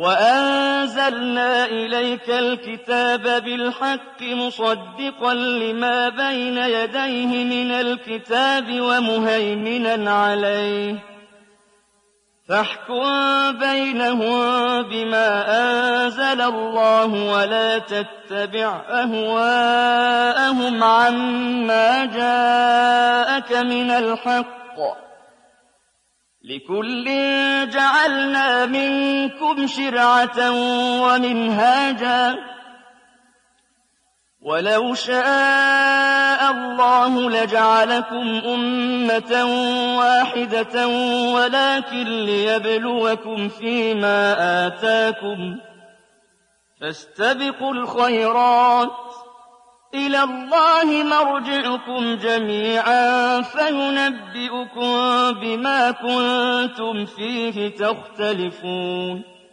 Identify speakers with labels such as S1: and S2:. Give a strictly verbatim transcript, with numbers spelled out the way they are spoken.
S1: وَأَنزَلْنَا إِلَيْكَ الْكِتَابَ بِالْحَقِّ مُصَدِّقًا لِّمَا بَيْنَ يَدَيْهِ مِنَ الْكِتَابِ وَمُهَيْمِنًا عَلَيْهِ ۖ فاحكم بينهم بما أنزل الله ولا تتبع أهواءهم عما جاءك من الحق، لكل جعلنا منكم شرعة ومنهاجا، ولو شاء الله لجعلكم أمة واحدة ولكن ليبلوكم فيما آتاكم، فاستبقوا الخيرات، إلى الله مرجعكم جميعا فينبئكم بما كنتم فيه تختلفون.